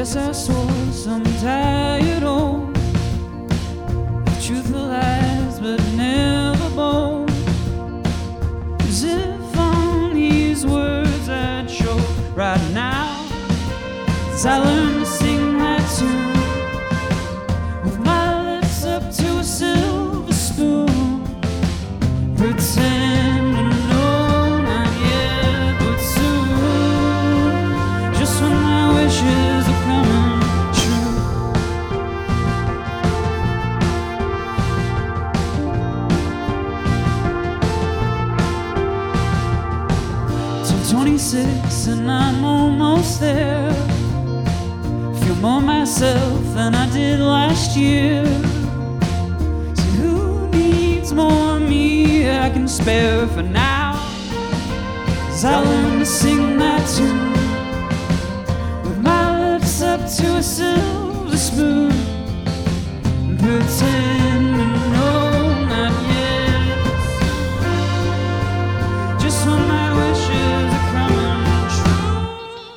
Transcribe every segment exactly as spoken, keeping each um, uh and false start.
Yes, I swore some tired old truthful lies, but never bold. As if on these words I'd show right now. As I learn to sing that tune with my lips up to a silver spoon, pretend to know not yet, but soon, just when my wishes are coming true. Till twenty-six and I'm almost there. Feel more myself than I did last year. So who needs more of me? I can spare for now. As I learn to sing that tune with my lips up to a silver spoon, and pretend to know not yet, just when my wishes are coming true.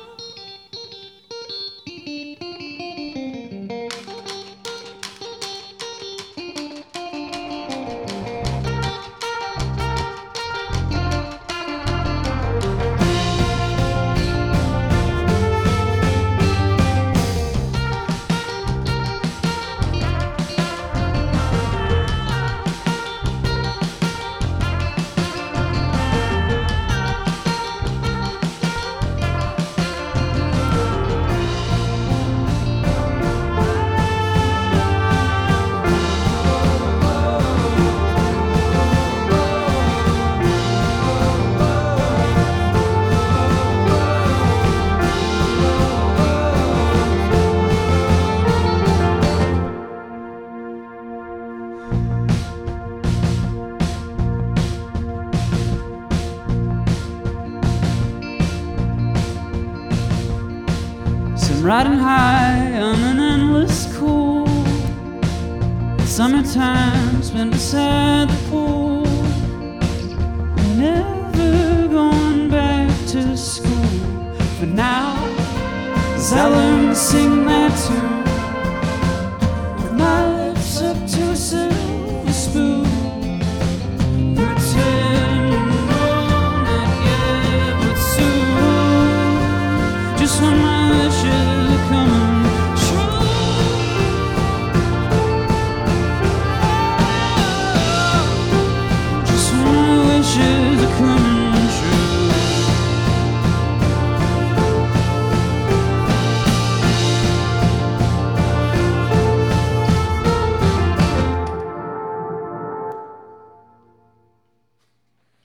Riding high on an endless cool summertime spent beside the pool. Never going back to school for now, as I learn to sing that tune